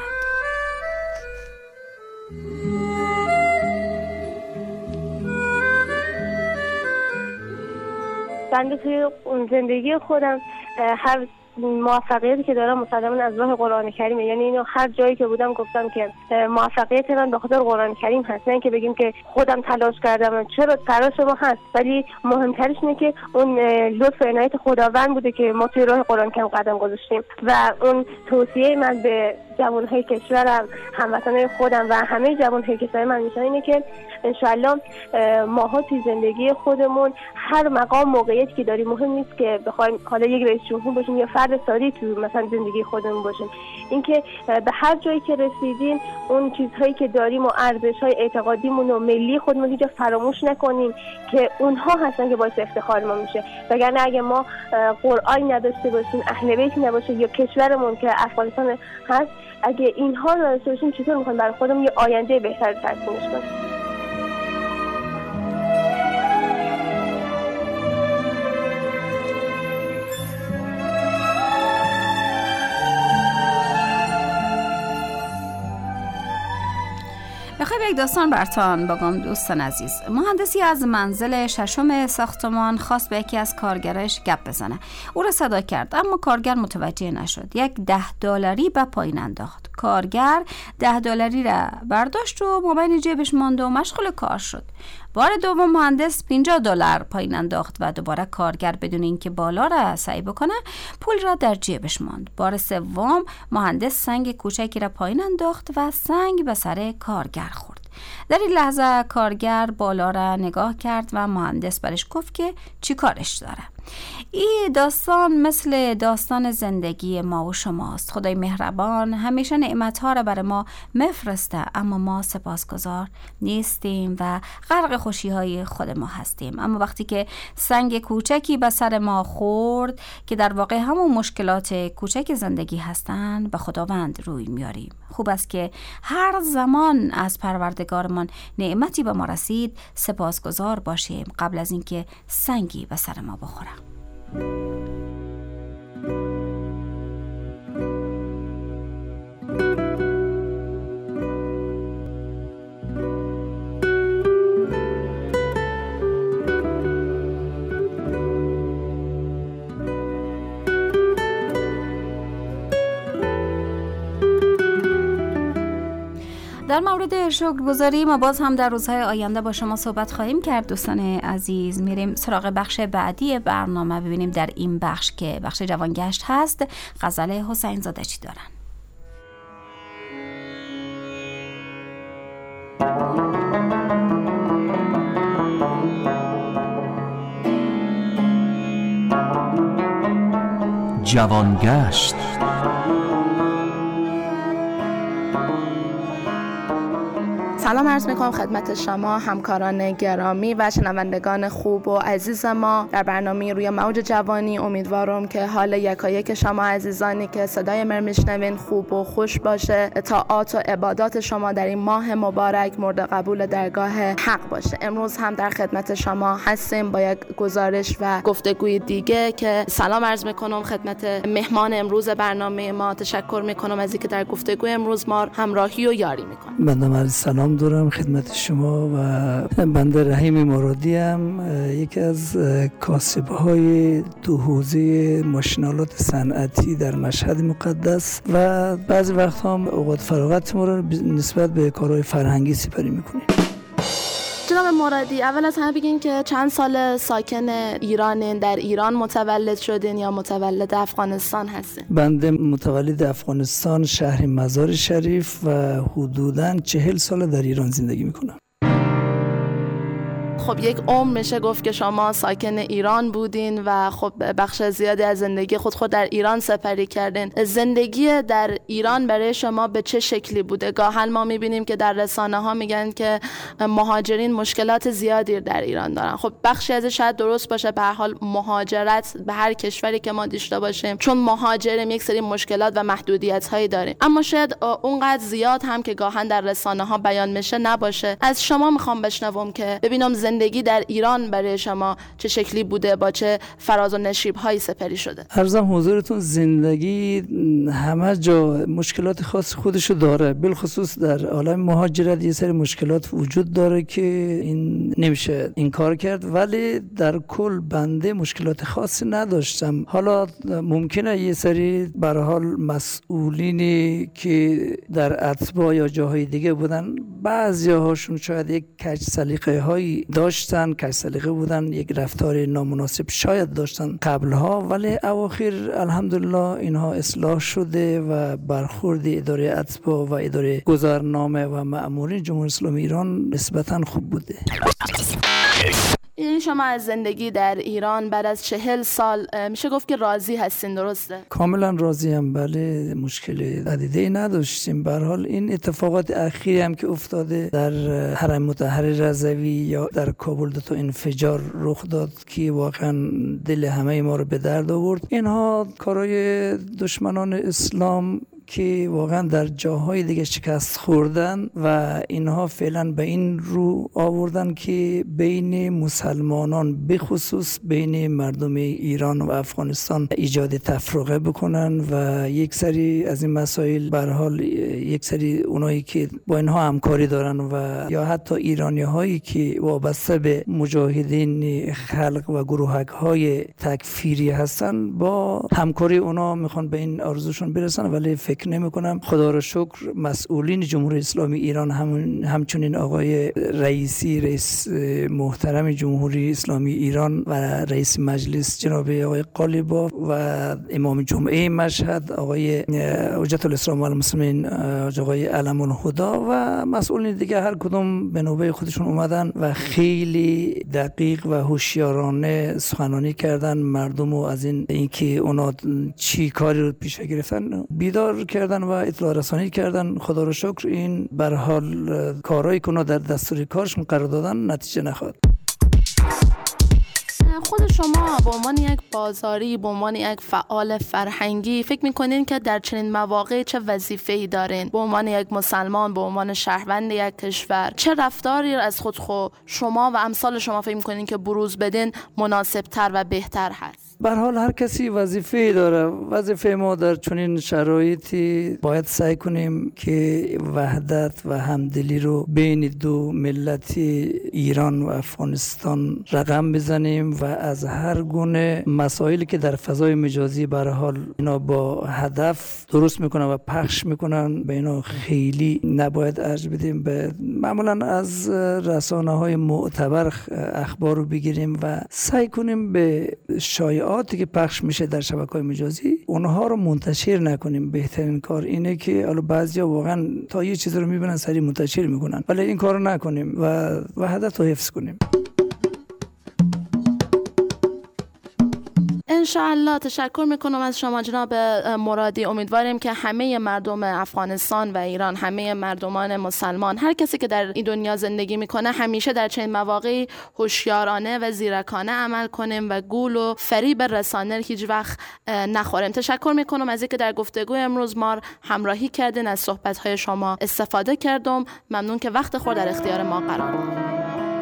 بنده توی زندگی خودم هر موفقیتی که دارم مسلماً از راه قرآن کریمه. یعنی اینو هر جایی که بودم گفتم که موفقیت من به خاطر قرآن کریم هست، نه اینکه بگیم که خودم تلاش کردم. چرا تلاش ما هست، ولی مهمترش اینه که اون لطف و عنایت خداوند بوده که ما توی راه قرآن کریم قدم گذاشتیم. و اون توصیه من به جوانهای کشورم، هموطنای خودم و همه جوانهای کشور من میشه اینه که انشالله ماها توی زندگی خودمون هر مقام موقعیتی که داریم، مهم نیست که بخوایم حالا یک رئیس جمهور باشیم یا فرد ساده‌ای توی مثلا زندگی خودمون باشیم، اینکه به هر جایی که رسیدیم اون چیزهایی که داریم و ارزش‌های اعتقادیمون و ملی خودمون اینجا فراموش نکنیم که اونها هستن که باعث افتخار ما میشه. وگرنه اگه ما قرآن نداشته باشیم، اهل بیت نباشه یا کشورمون که افغانستان هست، اگه اینها رو داشته باشیم چطور می‌خوایم برای خودمون یه آینده بهتر ترسیمش کنیم؟ بخیر یک داستان براتون بگم دوستان عزیز. مهندسی از منزل ششم ساختمان خواست به یکی از کارگرش گپ بزنه. او را صدا کرد اما کارگر متوجه نشد. $10 به پایین انداخت. کارگر $10 را برداشت و مابین جیبش ماند و مشغول کار شد. بار دوم مهندس $50 پایین انداخت و دوباره کارگر بدون اینکه بالا را سعی بکنه پول را در جیبش ماند. بار سوم مهندس سنگ کوچکی را پایین انداخت و سنگ به سر کارگر خورد. در این لحظه کارگر بالا را نگاه کرد و مهندس برش گفت که چی کارش داره. این داستان مثل داستان زندگی ما و شماست. خدای مهربان همیشه نعمتها را برای ما میفرسته، اما ما سپاسگزار نیستیم و غرق خوشیهای خود ما هستیم. اما وقتی که سنگ کوچکی به سر ما خورد که در واقع همون مشکلات کوچک زندگی هستند، به خداوند روی میاریم. خوب است که هر زمان از پروردگارمان نعمتی به ما رسید سپاسگزار باشیم قبل از اینکه سنگی به سر ما بخوره. در مورد شکرگزاری ما باز هم در روزهای آینده با شما صحبت خواهیم کرد. دوستان عزیز، میریم سراغ بخش بعدی برنامه، ببینیم در این بخش که بخش جوانگشت هست غزل حسین زاده چی دارن. جوانگشت. سلام عرض میکنم خدمت شما همکاران گرامی و شنوندگان خوب و عزیز ما در برنامه روی موج جوانی. امیدوارم که حال یکایک شما عزیزانی که صدای من میشنوین خوب و خوش باشه، طاعات و عبادات شما در این ماه مبارک مورد قبول درگاه حق باشه. امروز هم در خدمت شما هستیم با یک گزارش و گفتگوی دیگه که سلام عرض میکنم خدمت مهمان امروز برنامه ما. تشکر میکنم از اینکه در گفتگوی امروز ما همراهی و یاری میکنم. بنده سلام دارم خدمت شما و بنده رحیم مرادی ام، یکی از کاسب‌های دو حوزه ماشین‌آلات صنعتی در مشهد مقدس و بعضی وقت‌ها هم اوقات فراغت ما را نسبت به کارهای فرهنگی سپری می‌کنیم. جناب مرادی، اول از همه بگین که چند سال ساکن ایرانین؟ در ایران متولد شدین یا متولد افغانستان هستین؟ بنده متولد افغانستان، شهر مزار شریف و حدوداً 40 سال در ایران زندگی میکنم. خب یک عمر میشه گفت که شما ساکن ایران بودین و خب بخش زیادی از زندگی خود در ایران سپری کردین. زندگی در ایران برای شما به چه شکلی بوده؟ گاهن ما میبینیم که در رسانه ها میگن که مهاجرین مشکلات زیادی در ایران دارن. خب بخشی ازش شاید درست باشه، به هر حال مهاجرت به هر کشوری که ما داشته باشیم چون مهاجریم یک سری مشکلات و محدودیت هایی داریم، اما شاید اونقدر زیاد هم که گاهن در رسانه ها بیان میشه نباشه. از شما میخوام بشنوم که ببینم زندگی در ایران برای شما چه شکلی بوده، با چه فراز و نشیب هایی سپری شده. عرضم حضورتون زندگی همه جا مشکلات خاص خودشو داره، بالخصوص در عالم مهاجرت یه سری مشکلات وجود داره که این نمیشه انکار کرد، ولی در کل بنده مشکلات خاصی نداشتم. حالا ممکنه یه سری به هر حال مسئولینی که در اتباع یا جاهای دیگه بودن بعضی‌هاشون شاید یک کج سلیقه هایی داشتن، کج سلیقه بودن، یک رفتار نامناسب شاید داشتن قبلها، ولی اواخر الحمدلله اینها اصلاح شده و برخورد اداره اتباع و اداره گذرنامه و مأمورین جمهوری اسلامی ایران نسبتاً خوب بوده. این شما از زندگی در ایران بعد از 40 سال میشه گفت که راضی هستین، درسته؟ کاملا راضیم، بله، مشکل عدیده‌ای نداشتیم. به هر حال این اتفاقات اخیری هم که افتاده در حرم مطهر رضوی یا در کابل دو تا انفجار رخ داد که واقعا دل همه ما رو به درد آورد، اینها کارهای دشمنان اسلام که واقعا در جاهای دیگه شکست خوردن و اینها فعلا به این رو آوردن که بین مسلمانان به خصوص بین مردم ایران و افغانستان ایجاد تفرقه بکنن و یک سری از این مسائل به هر حال یک سری اونایی که با اینها همکاری دارن و یا حتی ایرانی هایی که وابسته به مجاهدین خلق و گروهک های تکفیری هستن با همکاری اونا میخوان به این آرزوشون برسن، ولی فکر نمی کنم. خدا را شکر مسئولین جمهوری اسلامی ایران همچنین آقای رئیس محترم جمهوری اسلامی ایران و رئیس مجلس جناب آقای قالیباف و امام جمعه مشهد آقای حجت الاسلام و المسلمین آقای علم الهدی و مسئولین دیگه هر کدوم به نوبه خودشون اومدن و خیلی دقیق و هوشیارانه سخنرانی کردن، مردم رو از اینکه اونا چی کاری رو پیش گرفتن بیدار کردن و اطلاع رسانی کردن. خدا رو شکر این به هر حال کارهایی که اونا در دستور کارشون قرار دادن نتیجه نخواد. خود شما به عنوان یک بازاری، به عنوان یک فعال فرهنگی فکر می‌کنین که در چنین مواقع چه وظیفه‌ای دارین؟ به عنوان یک مسلمان، به عنوان شهروند یک کشور، چه رفتاری از خود شما و امثال شما فکر می‌کنین که بروز بدین مناسب‌تر و بهتر هست؟ به هر حال هر کسی وظیفه‌ای داره. وظیفه ما در چنین شرایطی باید سعی کنیم که وحدت و همدلی رو بین دو ملت ایران و افغانستان رقم بزنیم و از هر گونه مسائلی که در فضای مجازی به هر حال اینا با هدف درست میکنن و پخش میکنن به اینا خیلی نباید ارج بدیم. معمولا از رسانه‌های معتبر اخبار رو بگیریم و سعی کنیم به شایعاتی که پخش میشه در شبکه‌های مجازی اونها رو منتشر نکنیم. بهترین کار اینه که حالا بعضیا واقعا تا یه چیز رو میبینن سریع منتشر میکنن، ولی این کارو نکنیم و وحدت رو حفظ کنیم. انشاءالله. تشکر میکنم از شما جناب مرادی. امیدواریم که همه مردم افغانستان و ایران، همه مردمان مسلمان، هر کسی که در این دنیا زندگی میکنه همیشه در چنین مواقعی هوشیارانه و زیرکانه عمل کنیم و گول و فریب رسانه هیچ وقت نخوریم. تشکر میکنم از اینکه در گفتگوی امروز ما همراهی کردین، از صحبت‌های شما استفاده کردم. ممنون که وقت خود در اختیار ما قرار دادید.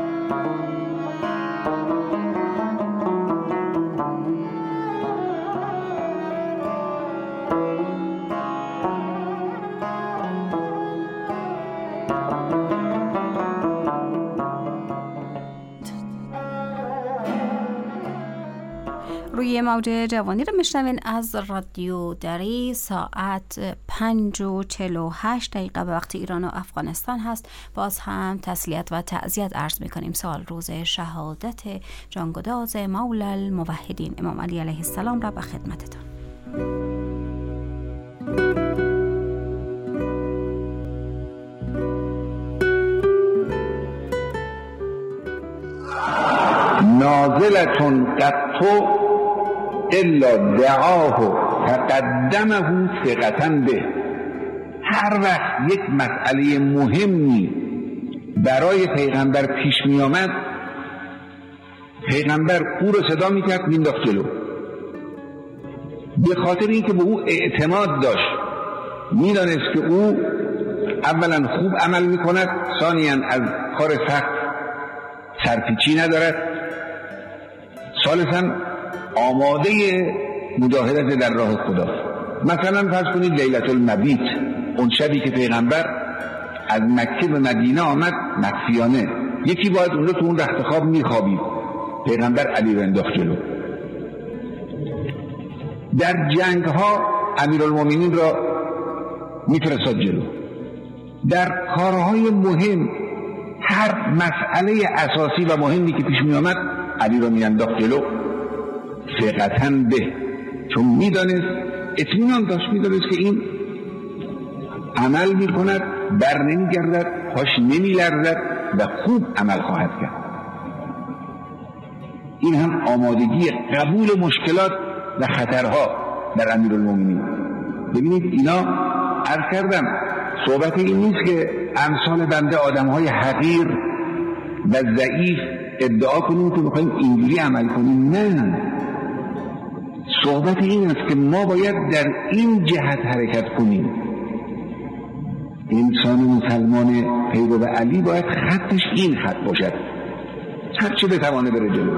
روی موج جوانی رو میشنوین از رادیو دری. ساعت 5:48 به وقت ایران و افغانستان هست. باز هم تسلیت و تعزیت عرض میکنیم. سال روز شهادت جانگداز مولا الموحدین امام علی علیه السلام را به خدمتتان. نازلتون قطو الا دعاه تقدمه ثقة به. هر وقت یک مسئله مهمی برای پیغمبر پیش می آمد، پیغمبر او رو صدا می کرد مینداخت جلو، به خاطر اینکه به او اعتماد داشت. میدانست که او اولا خوب عمل می کند، ثانیاً از کار سخت سرپیچی ندارد، ثالثاً آماده مجاهدت در راه خدا. مثلا فرض کنید لیلة المبیت، اون شبی که پیغمبر از مکه به مدینه آمد مخفیانه، یکی باید اونجا تو اون رخت خواب میخوابید، پیغمبر علی رو انداخت جلو. در جنگ ها امیرالمومنین را میفرستاد جلو. در کارهای مهم هر مسئله اساسی و مهمی که پیش می آمد علی را میانداخت جلو ثقة به، چون میدانست، اطمینان داشت، میدانست که این عمل میکند، بر نمیگردد، پاش نمیلرزد و خوب عمل خواهد کرد. این هم آمادگی قبول مشکلات و خطرها در امیرالمومنین. ببینید اینا عرض کردم صحبت این نیست که امثال بنده آدمهای حقیر و ضعیف ادعا کنیم که بخوایم اینجوری عمل کنیم. نه، صحبت این است که ما باید در این جهت حرکت کنیم. انسان مسلمان پیرو علی باید خطش این خط باشد، هر چه بتوانه بره جلو.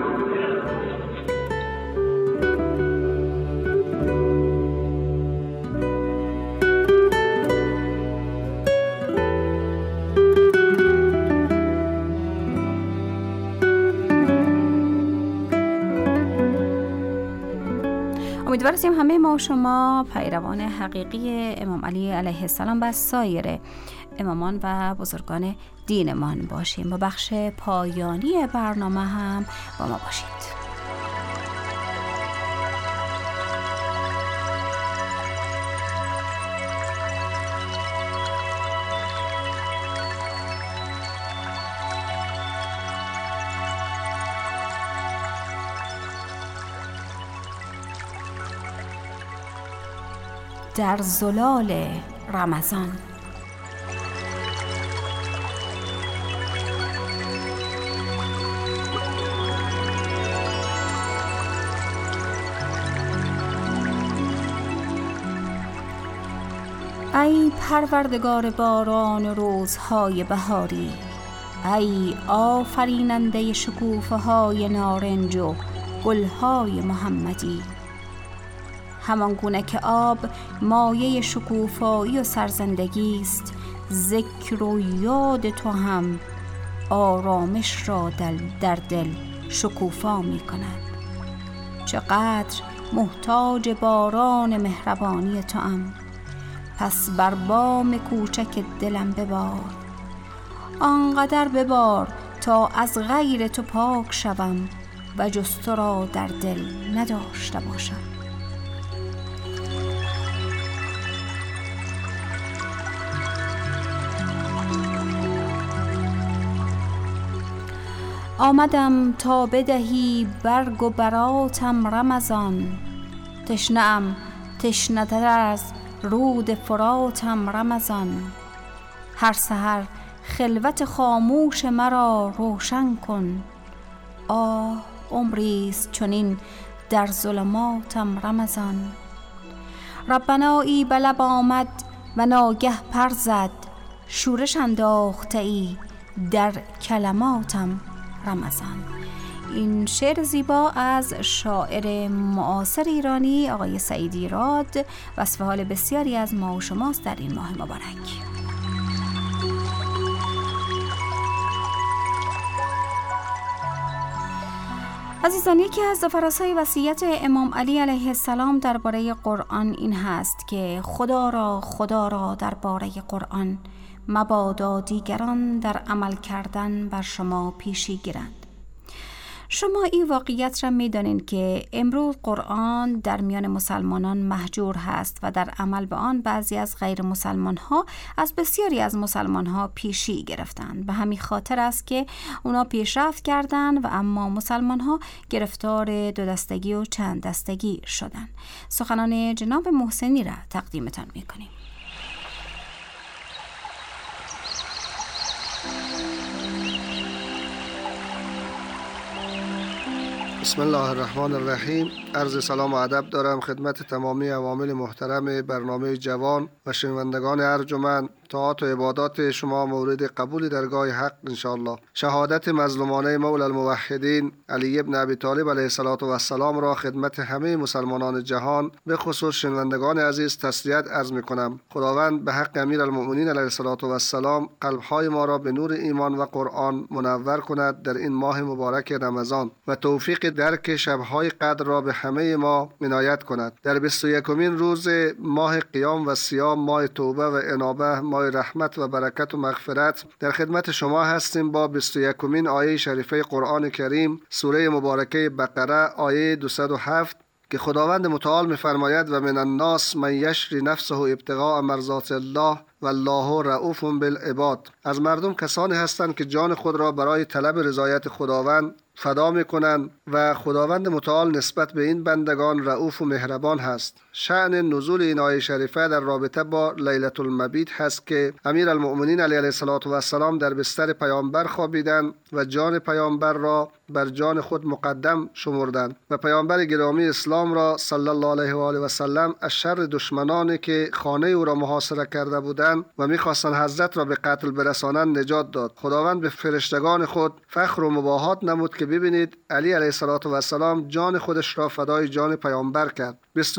امیدوار هستیم همه ما و شما پیروان حقیقی امام علی علیه السلام و سایر امامان و بزرگان دینمان باشیم. و بخش پایانی برنامه هم با ما باشید. در زلال رمضان. ای پروردگار باران و روزهای بهاری، ای آفریننده شکوفه های نارنج و گلهای محمدی، همان گونه که آب مایه شکوفایی و سرزندگی است، ذکر و یاد تو هم آرامش را در دل شکوفا می کند. چقدر محتاج باران مهربانی تو ام، پس بر بام کوچک دلم ببار، آنقدر ببار تا از غیر تو پاک شوم و جز تو را در دل نداشته باشم. آمدم تا بدهی برگ و براتم رمضان، تشنه‌ام تشنه‌تر از رود فراتم رمضان. هر سحر خلوت خاموش مرا روشن کن، آه عمریست چنین در ظلماتم رمضان. ربنایی به لب آمد و ناگه پر زد، شورش انداخته ای در کلماتم رمضان. این شعر زیبا از شاعر معاصر ایرانی آقای سعید ایراد وصف حال بسیاری از ما و شماست در این ماه مبارک. عزیزان، یکی از فراسای وصیت امام علی علیه السلام درباره قرآن این هست که خدا را درباره قرآن مبادا دیگران در عمل کردن بر شما پیشی گیرند. شما این واقعیت را می‌دانین که امروز قرآن در میان مسلمانان مهجور هست و در عمل به آن بعضی از غیر مسلمان‌ها از بسیاری از مسلمان‌ها پیشی گرفتند. به همین خاطر است که اونا پیشرفت کردند و اما مسلمان‌ها گرفتار دو دستگی و چند دستگی شدند. سخنان جناب محسنی را تقدیمتان می‌کنیم. بسم الله الرحمن الرحیم. عرض سلام و ادب دارم خدمت تمامی عوامل محترم برنامه جوان و شنوندگان ارجمند. طاعات و عبادات شما مورد قبول درگاه حق انشاءالله. شهادت مظلومانه مولا الموحدین علی ابن ابی طالب علیه السلام را خدمت همه مسلمانان جهان به خصوص شنوندگان عزیز تسلیت عرض می‌کنم. خداوند به حق امیرالمؤمنین علیه السلام قلب‌های ما را به نور ایمان و قرآن منور کند در این ماه مبارک رمضان و توفیق درک شب‌های قدر را به همه ما عنایت کند. در 21مین روز ماه قیام و صیام، ماه توبه و انابه، ماه رحمت و برکت و مغفرت، در خدمت شما هستیم با 21مین آیه شریفه قرآن کریم، سوره مبارکه بقره، آیه 207 که خداوند متعال می‌فرماید و من الناس من یشری نفسه ابتغاء مرضات الله والله رؤوف بالعباد. از مردم کسانی هستند که جان خود را برای طلب رضایت خداوند فدا می‌کنند و خداوند متعال نسبت به این بندگان رؤوف و مهربان هست. شأن نزول این آیه شریفه در رابطه با لیلة المبیت هست که امیرالمؤمنین علیه السلام در بستر پیامبر خوابیدند و جان پیامبر را بر جان خود مقدم شمردند و پیامبر گرامی اسلام را صلی الله علیه و آله و سلم از شر دشمنانی که خانه او را محاصره کرده بودند و می‌خواستند حضرت را به قتل برسانند نجات داد. خداوند به فرشتگان خود فخر و مباهات نمود که ببینید علی علیه السلام جان خودش را فدای جان پیامبر کرد. 21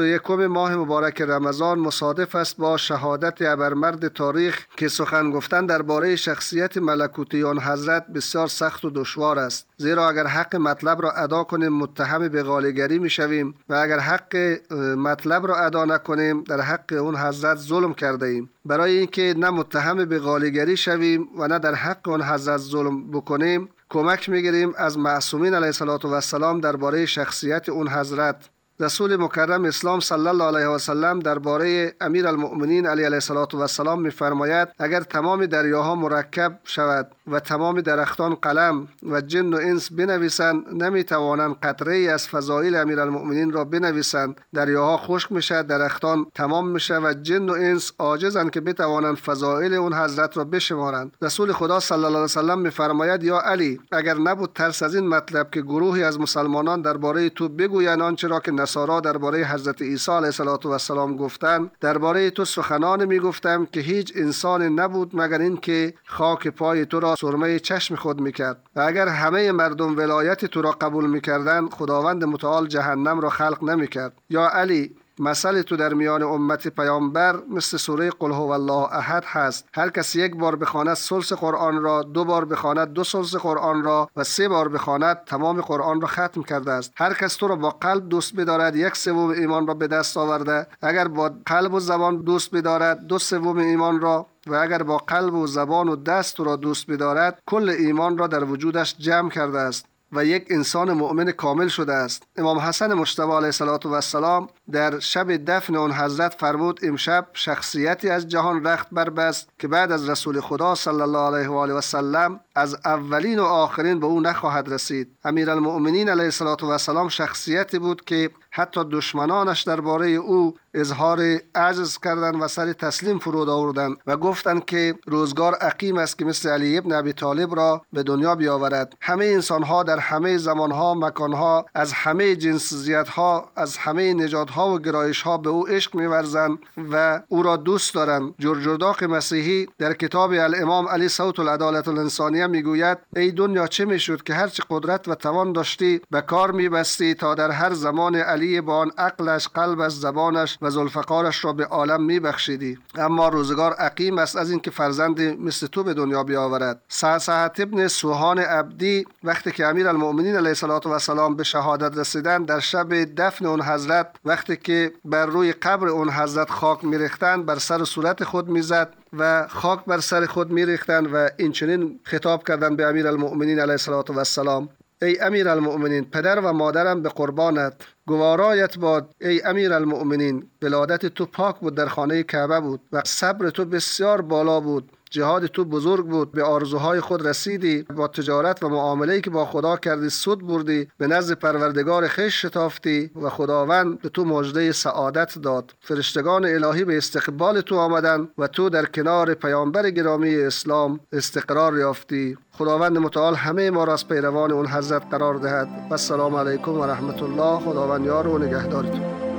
ایام ماه مبارک رمضان مصادف است با شهادت ابرمرد تاریخ که سخن گفتن درباره شخصیت ملکوتی آن حضرت بسیار سخت و دشوار است، زیرا اگر حق مطلب را ادا کنیم متهم به غاله‌گری می‌شویم و اگر حق مطلب را ادا نکنیم در حق اون حضرت ظلم کرده ایم. برای اینکه نه متهم به غاله‌گری شویم و نه در حق اون حضرت ظلم بکنیم کمک می‌گیریم از معصومین علیه السلام درباره شخصیت اون حضرت. رسول مکرم اسلام صلی الله علیه و سلم درباره امیر المؤمنین علیه السلام می‌فرماید اگر تمام دریاها مرکب شود و تمام درختان قلم و جن و انس بنویسند نمی‌توانند قطره‌ای از فضایل امیر المؤمنین را بنویسند. دریاها خشک میشه، درختان تمام میشه و جن و انس عاجزند که بتوانند فضایل اون حضرت را بشمارند. رسول خدا صلی الله علیه و سلم می‌فرماید یا علی اگر نبود ترس از این مطلب که گروهی از مسلمانان درباره تو بگویند آنچه را که نصارا درباره حضرت عیسی علیه السلام گفتند، درباره تو سخنان میگفتم که هیچ انسان نبود مگر این که خاک پای تو را سرمه چشم خود میکرد و اگر همه مردم ولایت تو را قبول میکردند خداوند متعال جهنم را خلق نمیکرد. یا علی مثل تو در میان امت پیامبر مثل سوره قل هو الله احد هست. هر کسی یک بار بخواند ثلث قرآن را، 2 بار بخواند 2 ثلث قرآن را و 3 بار بخواند تمام قرآن را ختم کرده است. هر کس تو را با قلب دوست بدارد 1/3 ایمان را به دست آورده، اگر با قلب و زبان دوست بدارد 2/3 ایمان را و اگر با قلب و زبان و دست را دوست بدارد کل ایمان را در وجودش جمع کرده است و یک انسان مؤمن کامل شده است. امام حسن مجتبی علیه السلام در شب دفن اون حضرت فرمود امشب شخصیتی از جهان رخت بربست که بعد از رسول خدا صلی الله علیه و آله و سلم از اولین و آخرین به او نخواهد رسید. امیرالمؤمنین علیه السلام شخصیتی بود که حتی دشمنانش درباره او اظهار عجز کردند و سر تسلیم فرود آوردند و گفتند که روزگار عقیم است که مثل علی ابن ابی طالب را به دنیا بیاورد. همه انسان‌ها در همه زمان‌ها، مکان‌ها، از همه جنسیت‌ها، از همه نژادها و گرایش‌ها به او عشق می‌ورزند و او را دوست دارند. جورجرداق مسیحی در کتاب الامام علی صوت العدالت الانسانیه میگوید ای دنیا چه میشد که هرچه قدرت و توان داشتی به کار میبستی تا در هر زمان علی با آن عقلش، قلبش، زبانش و ذوالفقارش را به عالم میبخشیدی. اما روزگار عقیم است از اینکه فرزند مثل تو به دنیا بیاورد. سعد ابن سوهان عبدی وقتی که امیرالمؤمنین علیه السلام به شهادت رسیدند در شب دفن اون حضرت وقتی که بر روی قبر اون حضرت خاک میریختند بر سر صورت خود میزد و خاک بر سر خود میریختند و اینچنین خطاب کردند به امیرالمؤمنین علیه السلام ای امیرالمؤمنین پدر و مادرم به قربانت، گوارایت باد ای امیرالمؤمنین. ولادت تو پاک بود، در خانه کعبه بود و صبر تو بسیار بالا بود، جهاد تو بزرگ بود، به آرزوهای خود رسیدی، با تجارت و معامله‌ای که با خدا کردی سود بردی، به نزد پروردگار خویش شتافتی و خداوند به تو مژده سعادت داد. فرشتگان الهی به استقبال تو آمدند و تو در کنار پیامبر گرامی اسلام استقرار یافتی. خداوند متعال همه ما را از پیروان اون حضرت قرار دهد. و السلام علیکم و رحمت الله. خداوند یار و نگهدارتون.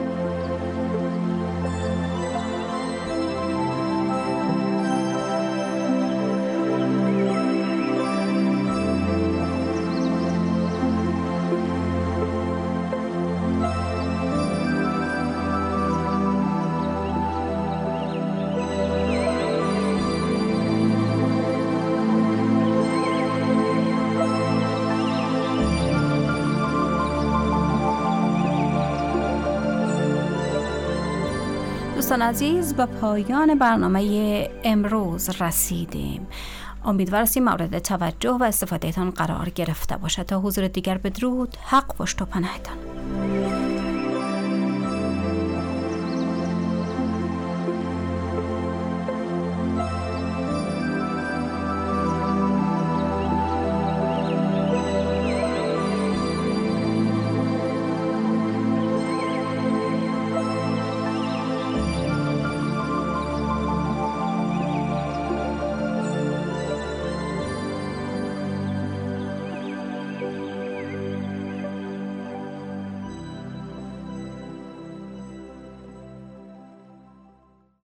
دوستان عزیز به پایان برنامه امروز رسیدیم. امیدوار هستیم مورد توجه و استفاده تان قرار گرفته باشد. تا حضور دیگر بدرود، حق پشت و پناهتان.